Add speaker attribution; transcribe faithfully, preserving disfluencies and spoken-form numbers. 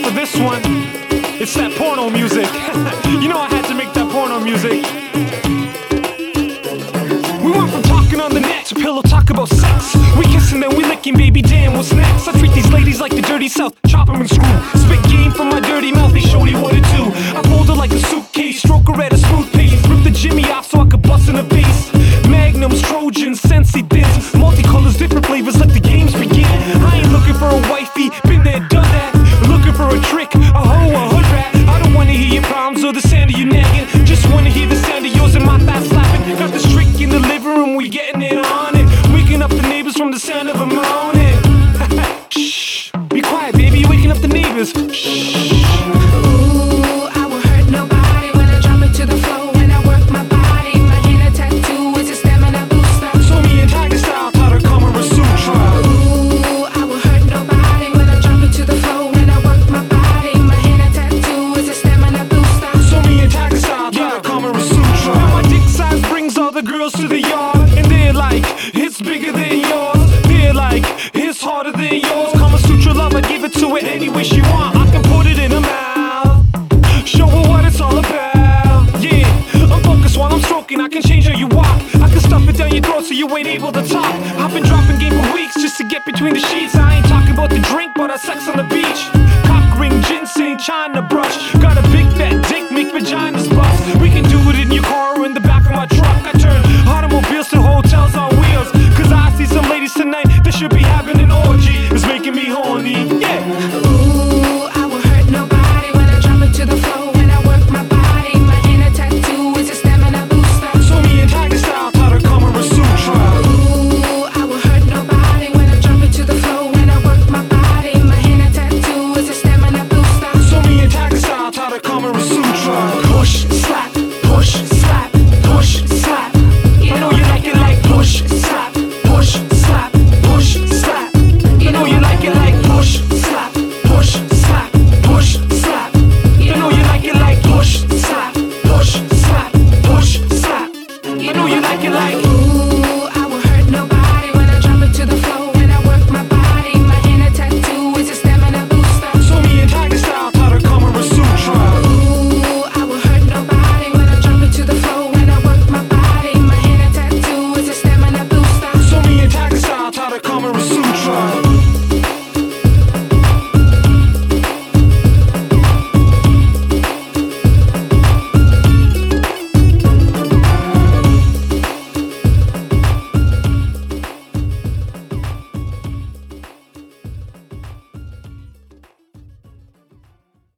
Speaker 1: for this one. It's that porno music. You know I had to make that porno music. We went from talking on the net to pillow talk about sex. We kissing then we licking, baby, damn, what's next? I treat these ladies like the dirty south, chop them and screw. Spit game from my dirty mouth, they show you what to do. I pulled her like a suitcase, stroke her at a smooth pace. Rip the Jimmy off so I could bust in the face. Magnums, Trojans, Sensi dips, multicolors, different flavors, let the games begin. I ain't looking for a wifey, been there, done that. Looking for a trick, a hoe, a hood rat. I don't wanna hear your problems or the sound of you nagging. Just wanna hear the sound of yours and my thigh slapping. Got the trick in the living room, we getting it on it. Waking up the neighbors from the sound of a moaning. Shh, be quiet, baby, you're waking up the neighbors. Shh. Girls to the yard, and they're like, it's bigger than yours. They're like, it's harder than yours. Kama Sutra love, I give it to her any way she want. I can put it in her mouth, show her what it's all about. Yeah, I'm focused while I'm stroking. I can change how you walk. I can stuff it down your throat so you ain't able to talk. I've been dropping game for weeks just to get between the sheets. I ain't talking about the drink, but our sex on the beach. Cock ring, ginseng, China brush.